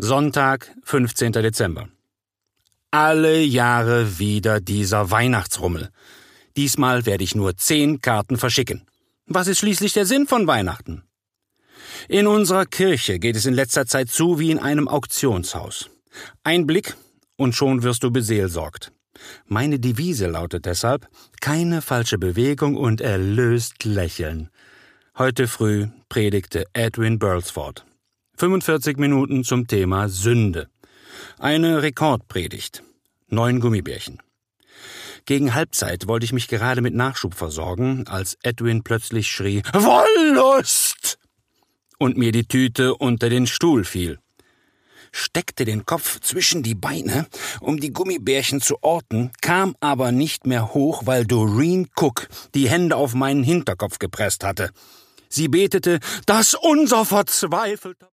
Sonntag, 15. Dezember. Alle Jahre wieder dieser Weihnachtsrummel. Diesmal werde ich nur 10 Karten verschicken. Was ist schließlich der Sinn von Weihnachten? In unserer Kirche geht es in letzter Zeit zu wie in einem Auktionshaus. Ein Blick und schon wirst du beseelsorgt. Meine Devise lautet deshalb: keine falsche Bewegung und erlöst lächeln. Heute früh predigte Edwin Burlsford. 45 Minuten zum Thema Sünde. Eine Rekordpredigt. 9 Gummibärchen. Gegen Halbzeit wollte ich mich gerade mit Nachschub versorgen, als Edwin plötzlich schrie: Wollust! Und mir die Tüte unter den Stuhl fiel. Steckte den Kopf zwischen die Beine, um die Gummibärchen zu orten, kam aber nicht mehr hoch, weil Doreen Cook die Hände auf meinen Hinterkopf gepresst hatte. Sie betete, dass unser verzweifelter